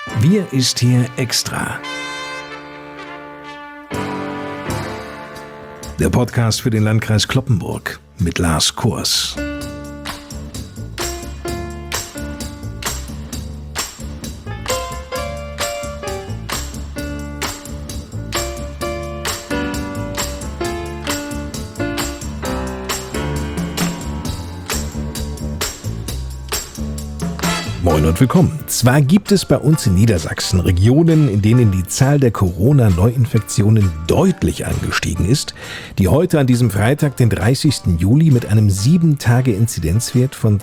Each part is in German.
Wir ist hier extra. Der Podcast für den Landkreis Cloppenburg mit Lars Kors. Moin und willkommen. Zwar gibt es bei uns in Niedersachsen Regionen, in denen die Zahl der Corona-Neuinfektionen deutlich angestiegen ist, die heute an diesem Freitag, den 30. Juli, mit einem 7-Tage-Inzidenzwert von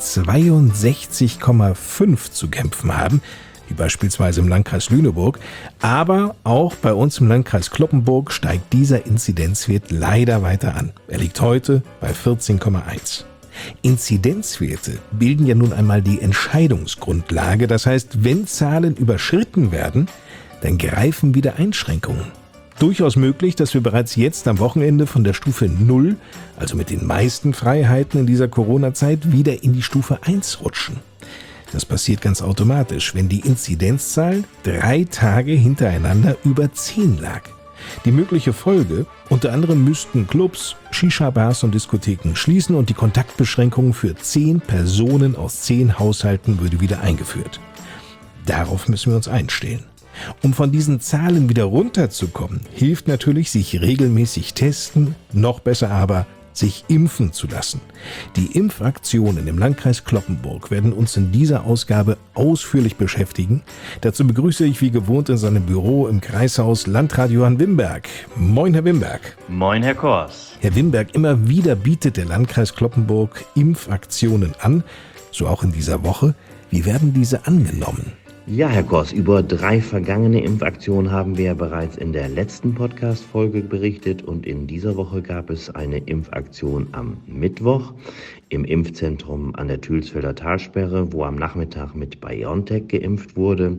62,5 zu kämpfen haben, wie beispielsweise im Landkreis Lüneburg. Aber auch bei uns im Landkreis Cloppenburg steigt dieser Inzidenzwert leider weiter an. Er liegt heute bei 14,1. Inzidenzwerte bilden ja nun einmal die Entscheidungsgrundlage. Das heißt, wenn Zahlen überschritten werden, dann greifen wieder Einschränkungen. Durchaus möglich, dass wir bereits jetzt am Wochenende von der Stufe 0, also mit den meisten Freiheiten in dieser Corona-Zeit, wieder in die Stufe 1 rutschen. Das passiert ganz automatisch, wenn die Inzidenzzahl 3 Tage hintereinander über 10 lag. Die mögliche Folge: unter anderem müssten Clubs, Shisha-Bars und Diskotheken schließen und die Kontaktbeschränkung für 10 Personen aus 10 Haushalten würde wieder eingeführt. Darauf müssen wir uns einstellen. Um von diesen Zahlen wieder runterzukommen, hilft natürlich sich regelmäßig testen, noch besser aber sich impfen zu lassen. Die Impfaktionen im Landkreis Cloppenburg werden uns in dieser Ausgabe ausführlich beschäftigen. Dazu begrüße ich wie gewohnt in seinem Büro im Kreishaus Landrat Johann Wimberg. Moin, Herr Wimberg. Moin, Herr Kors. Herr Wimberg, immer wieder bietet der Landkreis Cloppenburg Impfaktionen an, so auch in dieser Woche. Wie werden diese angenommen? Ja, Herr Kors, über 3 vergangene Impfaktionen haben wir ja bereits in der letzten Podcast-Folge berichtet und in dieser Woche gab es eine Impfaktion am Mittwoch im Impfzentrum an der Thülsfelder Talsperre, wo am Nachmittag mit BioNTech geimpft wurde.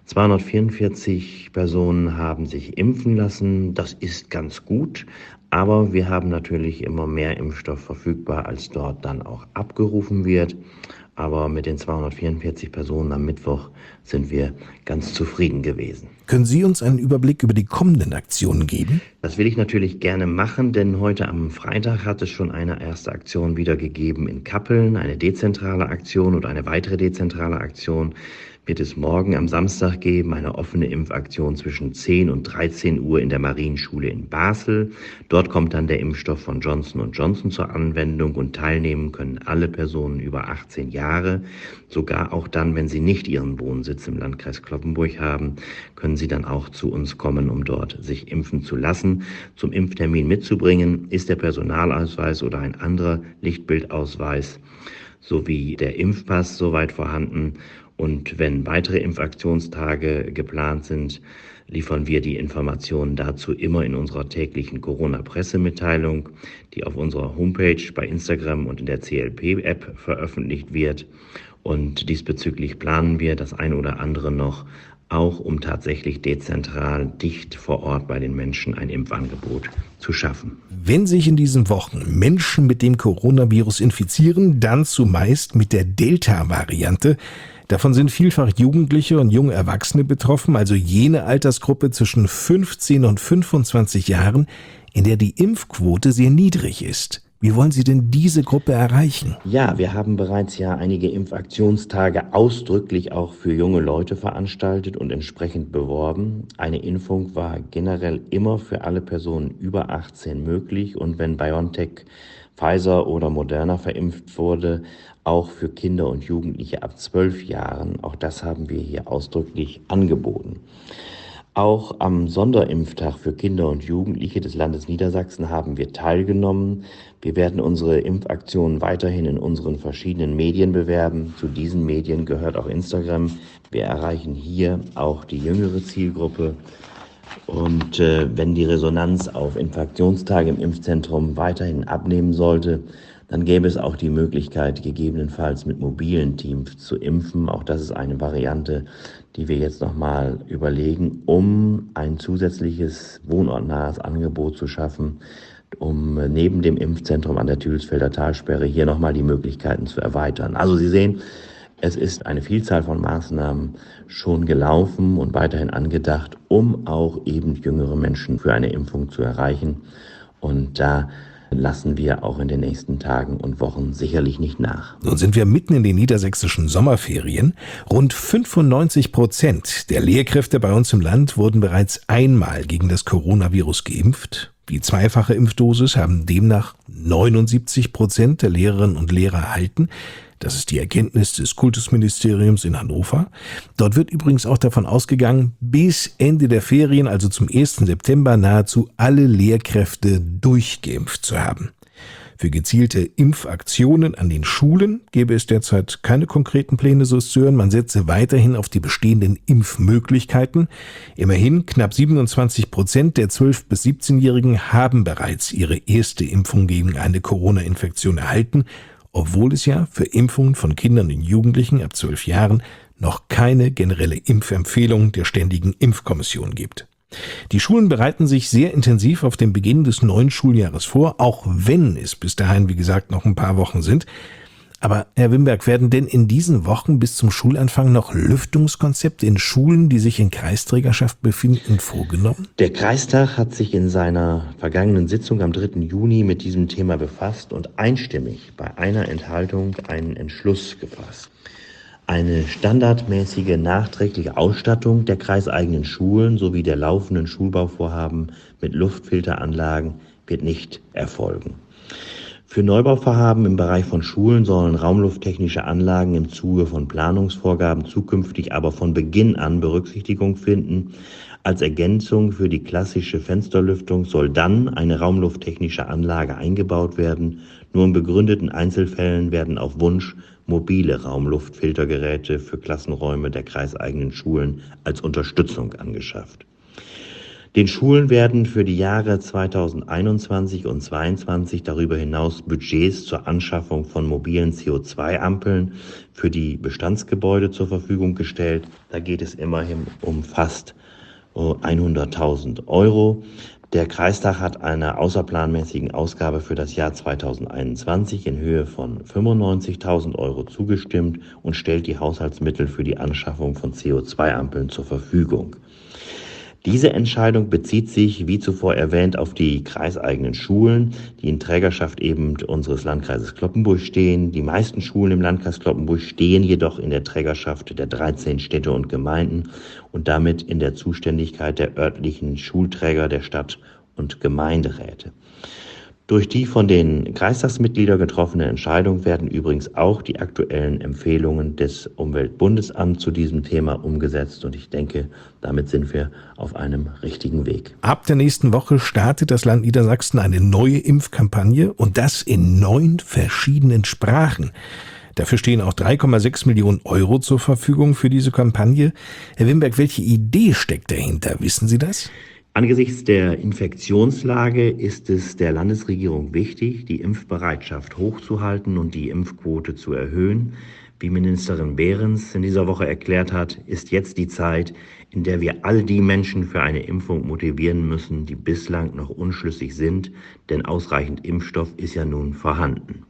244 Personen haben sich impfen lassen. Das ist ganz gut, aber wir haben natürlich immer mehr Impfstoff verfügbar, als dort dann auch abgerufen wird. Aber mit den 244 Personen am Mittwoch sind wir ganz zufrieden gewesen. Können Sie uns einen Überblick über die kommenden Aktionen geben? Das will ich natürlich gerne machen, denn heute am Freitag hat es schon eine erste Aktion wieder gegeben in Kappeln, eine dezentrale Aktion, und eine weitere dezentrale Aktion wird es morgen am Samstag geben, eine offene Impfaktion zwischen 10 und 13 Uhr in der Marienschule in Basel. Dort kommt dann der Impfstoff von Johnson & Johnson zur Anwendung und teilnehmen können alle Personen über 18 Jahre. Sogar auch dann, wenn sie nicht ihren Wohnsitz im Landkreis Cloppenburg haben, können sie dann auch zu uns kommen, um dort sich impfen zu lassen. Zum Impftermin mitzubringen ist der Personalausweis oder ein anderer Lichtbildausweis sowie der Impfpass soweit vorhanden. Und wenn weitere Impfaktionstage geplant sind, liefern wir die Informationen dazu immer in unserer täglichen Corona-Pressemitteilung, die auf unserer Homepage, bei Instagram und in der CLP-App veröffentlicht wird. Und diesbezüglich planen wir das ein oder andere noch, auch um tatsächlich dezentral, dicht vor Ort bei den Menschen ein Impfangebot zu schaffen. Wenn sich in diesen Wochen Menschen mit dem Coronavirus infizieren, dann zumeist mit der Delta-Variante. Davon sind vielfach Jugendliche und junge Erwachsene betroffen, also jene Altersgruppe zwischen 15 und 25 Jahren, in der die Impfquote sehr niedrig ist. Wie wollen Sie denn diese Gruppe erreichen? Ja, wir haben bereits einige Impfaktionstage ausdrücklich auch für junge Leute veranstaltet und entsprechend beworben. Eine Impfung war generell immer für alle Personen über 18 möglich und wenn BioNTech, Pfizer oder Moderna verimpft wurde, auch für Kinder und Jugendliche ab 12 Jahren. Auch das haben wir hier ausdrücklich angeboten. Auch am Sonderimpftag für Kinder und Jugendliche des Landes Niedersachsen haben wir teilgenommen. Wir werden unsere Impfaktionen weiterhin in unseren verschiedenen Medien bewerben. Zu diesen Medien gehört auch Instagram. Wir erreichen hier auch die jüngere Zielgruppe. Und wenn die Resonanz auf Infektionstage im Impfzentrum weiterhin abnehmen sollte, dann gäbe es auch die Möglichkeit, gegebenenfalls mit mobilen Teams zu impfen. Auch das ist eine Variante, die wir jetzt nochmal überlegen, um ein zusätzliches wohnortnahes Angebot zu schaffen, um neben dem Impfzentrum an der Thülsfelder Talsperre hier nochmal die Möglichkeiten zu erweitern. Also Sie sehen, Es ist eine Vielzahl von Maßnahmen schon gelaufen und weiterhin angedacht, um auch eben jüngere Menschen für eine Impfung zu erreichen. Und da lassen wir auch in den nächsten Tagen und Wochen sicherlich nicht nach. Nun sind wir mitten in den niedersächsischen Sommerferien. Rund 95% der Lehrkräfte bei uns im Land wurden bereits einmal gegen das Coronavirus geimpft. Die zweifache Impfdosis haben demnach 79% der Lehrerinnen und Lehrer erhalten. Das ist die Erkenntnis des Kultusministeriums in Hannover. Dort wird übrigens auch davon ausgegangen, bis Ende der Ferien, also zum 1. September, nahezu alle Lehrkräfte durchgeimpft zu haben. Für gezielte Impfaktionen an den Schulen gäbe es derzeit keine konkreten Pläne, so ist zu hören. Man setze weiterhin auf die bestehenden Impfmöglichkeiten. Immerhin knapp 27% der 12- bis 17-Jährigen haben bereits ihre erste Impfung gegen eine Corona-Infektion erhalten, obwohl es ja für Impfungen von Kindern und Jugendlichen ab 12 Jahren noch keine generelle Impfempfehlung der Ständigen Impfkommission gibt. Die Schulen bereiten sich sehr intensiv auf den Beginn des neuen Schuljahres vor, auch wenn es bis dahin, wie gesagt, noch ein paar Wochen sind. Aber Herr Wimberg, werden denn in diesen Wochen bis zum Schulanfang noch Lüftungskonzepte in Schulen, die sich in Kreisträgerschaft befinden, vorgenommen? Der Kreistag hat sich in seiner vergangenen Sitzung am 3. Juni mit diesem Thema befasst und einstimmig bei einer Enthaltung einen Entschluss gefasst. Eine standardmäßige nachträgliche Ausstattung der kreiseigenen Schulen sowie der laufenden Schulbauvorhaben mit Luftfilteranlagen wird nicht erfolgen. Für Neubauvorhaben im Bereich von Schulen sollen raumlufttechnische Anlagen im Zuge von Planungsvorgaben zukünftig aber von Beginn an Berücksichtigung finden. Als Ergänzung für die klassische Fensterlüftung soll dann eine raumlufttechnische Anlage eingebaut werden. Nur in begründeten Einzelfällen werden auf Wunsch mobile Raumluftfiltergeräte für Klassenräume der kreiseigenen Schulen als Unterstützung angeschafft. Den Schulen werden für die Jahre 2021 und 2022 darüber hinaus Budgets zur Anschaffung von mobilen CO2-Ampeln für die Bestandsgebäude zur Verfügung gestellt. Da geht es immerhin um fast 100.000 Euro. Der Kreistag hat einer außerplanmäßigen Ausgabe für das Jahr 2021 in Höhe von 95.000 Euro zugestimmt und stellt die Haushaltsmittel für die Anschaffung von CO2-Ampeln zur Verfügung. Diese Entscheidung bezieht sich, wie zuvor erwähnt, auf die kreiseigenen Schulen, die in Trägerschaft eben unseres Landkreises Cloppenburg stehen. Die meisten Schulen im Landkreis Cloppenburg stehen jedoch in der Trägerschaft der 13 Städte und Gemeinden und damit in der Zuständigkeit der örtlichen Schulträger der Stadt- und Gemeinderäte. Durch die von den Kreistagsmitgliedern getroffene Entscheidung werden übrigens auch die aktuellen Empfehlungen des Umweltbundesamts zu diesem Thema umgesetzt. Und ich denke, damit sind wir auf einem richtigen Weg. Ab der nächsten Woche startet das Land Niedersachsen eine neue Impfkampagne und das in 9 verschiedenen Sprachen. Dafür stehen auch 3,6 Millionen Euro zur Verfügung für diese Kampagne. Herr Wimberg, welche Idee steckt dahinter? Wissen Sie das? Angesichts der Infektionslage ist es der Landesregierung wichtig, die Impfbereitschaft hochzuhalten und die Impfquote zu erhöhen. Wie Ministerin Behrens in dieser Woche erklärt hat, ist jetzt die Zeit, in der wir all die Menschen für eine Impfung motivieren müssen, die bislang noch unschlüssig sind, denn ausreichend Impfstoff ist ja nun vorhanden.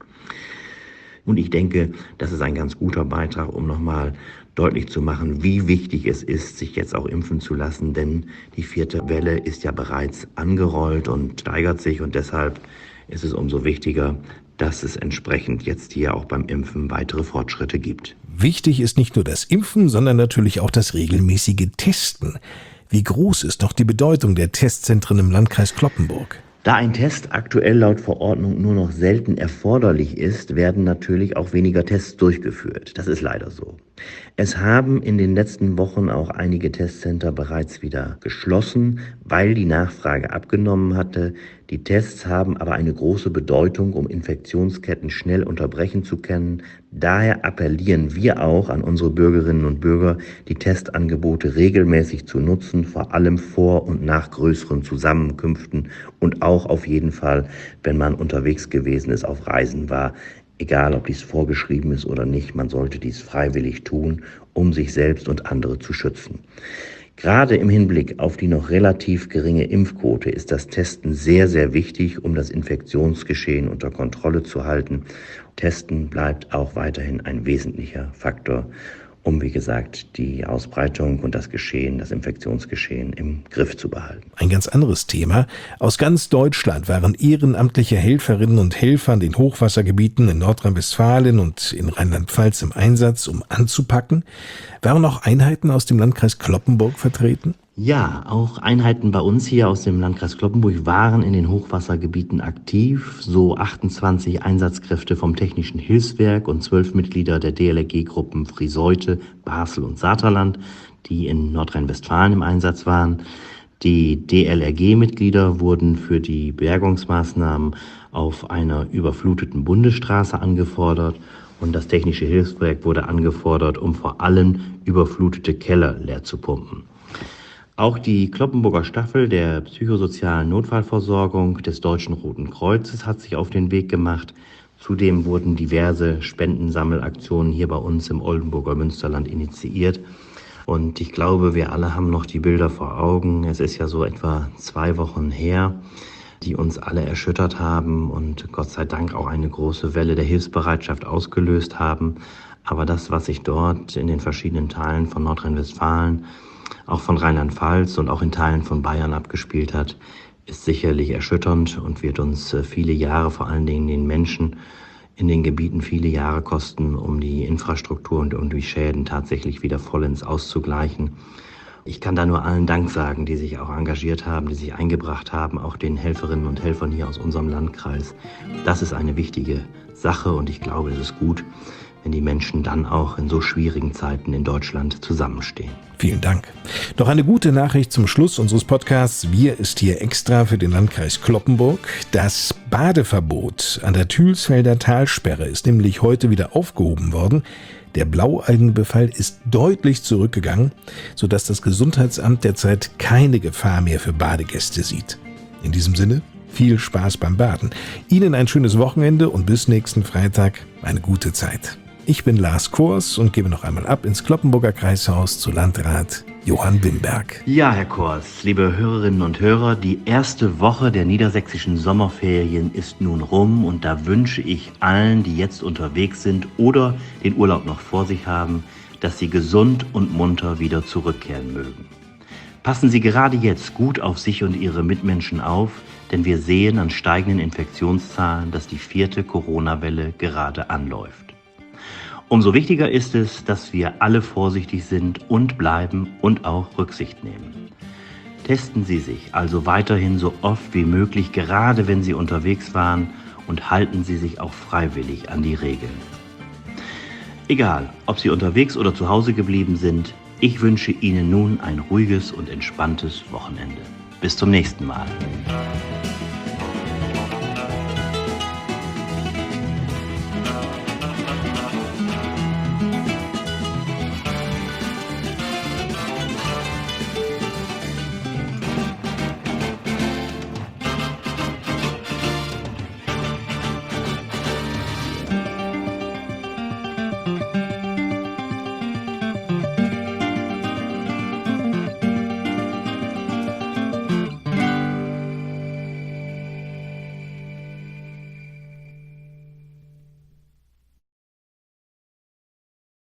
Und ich denke, das ist ein ganz guter Beitrag, um nochmal deutlich zu machen, wie wichtig es ist, sich jetzt auch impfen zu lassen, denn die 4. Welle ist ja bereits angerollt und steigert sich und deshalb ist es umso wichtiger, dass es entsprechend jetzt hier auch beim Impfen weitere Fortschritte gibt. Wichtig ist nicht nur das Impfen, sondern natürlich auch das regelmäßige Testen. Wie groß ist doch die Bedeutung der Testzentren im Landkreis Cloppenburg? Da ein Test aktuell laut Verordnung nur noch selten erforderlich ist, werden natürlich auch weniger Tests durchgeführt. Das ist leider so. Es haben in den letzten Wochen auch einige Testcenter bereits wieder geschlossen, weil die Nachfrage abgenommen hatte. Die Tests haben aber eine große Bedeutung, um Infektionsketten schnell unterbrechen zu können. Daher appellieren wir auch an unsere Bürgerinnen und Bürger, die Testangebote regelmäßig zu nutzen, vor allem vor und nach größeren Zusammenkünften und auch auf jeden Fall, wenn man unterwegs gewesen ist, auf Reisen war. Egal, ob dies vorgeschrieben ist oder nicht, man sollte dies freiwillig tun, um sich selbst und andere zu schützen. Gerade im Hinblick auf die noch relativ geringe Impfquote ist das Testen sehr, sehr wichtig, um das Infektionsgeschehen unter Kontrolle zu halten. Testen bleibt auch weiterhin ein wesentlicher Faktor, um, wie gesagt, die Ausbreitung und das Infektionsgeschehen im Griff zu behalten. Ein ganz anderes Thema. Aus ganz Deutschland waren ehrenamtliche Helferinnen und Helfer in den Hochwassergebieten in Nordrhein-Westfalen und in Rheinland-Pfalz im Einsatz, um anzupacken. Waren auch Einheiten aus dem Landkreis Cloppenburg vertreten? Ja, auch Einheiten bei uns hier aus dem Landkreis Cloppenburg waren in den Hochwassergebieten aktiv. So 28 Einsatzkräfte vom Technischen Hilfswerk und 12 Mitglieder der DLRG-Gruppen Friseute, Basel und Saterland, die in Nordrhein-Westfalen im Einsatz waren. Die DLRG-Mitglieder wurden für die Bergungsmaßnahmen auf einer überfluteten Bundesstraße angefordert und das Technische Hilfswerk wurde angefordert, um vor allem überflutete Keller leer zu pumpen. Auch die Cloppenburger Staffel der psychosozialen Notfallversorgung des Deutschen Roten Kreuzes hat sich auf den Weg gemacht. Zudem wurden diverse Spendensammelaktionen hier bei uns im Oldenburger Münsterland initiiert. Und ich glaube, wir alle haben noch die Bilder vor Augen. Es ist ja so etwa 2 Wochen her, die uns alle erschüttert haben und Gott sei Dank auch eine große Welle der Hilfsbereitschaft ausgelöst haben. Aber das, was sich dort in den verschiedenen Teilen von Nordrhein-Westfalen, auch von Rheinland-Pfalz und auch in Teilen von Bayern abgespielt hat, ist sicherlich erschütternd und wird uns viele Jahre, vor allen Dingen den Menschen in den Gebieten, viele Jahre kosten, um die Infrastruktur und um die Schäden tatsächlich wieder vollends auszugleichen. Ich kann da nur allen Dank sagen, die sich auch engagiert haben, die sich eingebracht haben, auch den Helferinnen und Helfern hier aus unserem Landkreis. Das ist eine wichtige Sache und ich glaube, es ist gut, wenn die Menschen dann auch in so schwierigen Zeiten in Deutschland zusammenstehen. Vielen Dank. Noch eine gute Nachricht zum Schluss unseres Podcasts. Wir ist hier extra für den Landkreis Cloppenburg. Das Badeverbot an der Thülsfelder Talsperre ist nämlich heute wieder aufgehoben worden. Der Blaualgenbefall ist deutlich zurückgegangen, sodass das Gesundheitsamt derzeit keine Gefahr mehr für Badegäste sieht. In diesem Sinne, viel Spaß beim Baden. Ihnen ein schönes Wochenende und bis nächsten Freitag eine gute Zeit. Ich bin Lars Kors und gebe noch einmal ab ins Cloppenburger Kreishaus zu Landrat Johann Wimberg. Ja, Herr Kors, liebe Hörerinnen und Hörer, die erste Woche der niedersächsischen Sommerferien ist nun rum und da wünsche ich allen, die jetzt unterwegs sind oder den Urlaub noch vor sich haben, dass sie gesund und munter wieder zurückkehren mögen. Passen Sie gerade jetzt gut auf sich und Ihre Mitmenschen auf, denn wir sehen an steigenden Infektionszahlen, dass die 4. Corona-Welle gerade anläuft. Umso wichtiger ist es, dass wir alle vorsichtig sind und bleiben und auch Rücksicht nehmen. Testen Sie sich also weiterhin so oft wie möglich, gerade wenn Sie unterwegs waren, und halten Sie sich auch freiwillig an die Regeln. Egal, ob Sie unterwegs oder zu Hause geblieben sind, ich wünsche Ihnen nun ein ruhiges und entspanntes Wochenende. Bis zum nächsten Mal.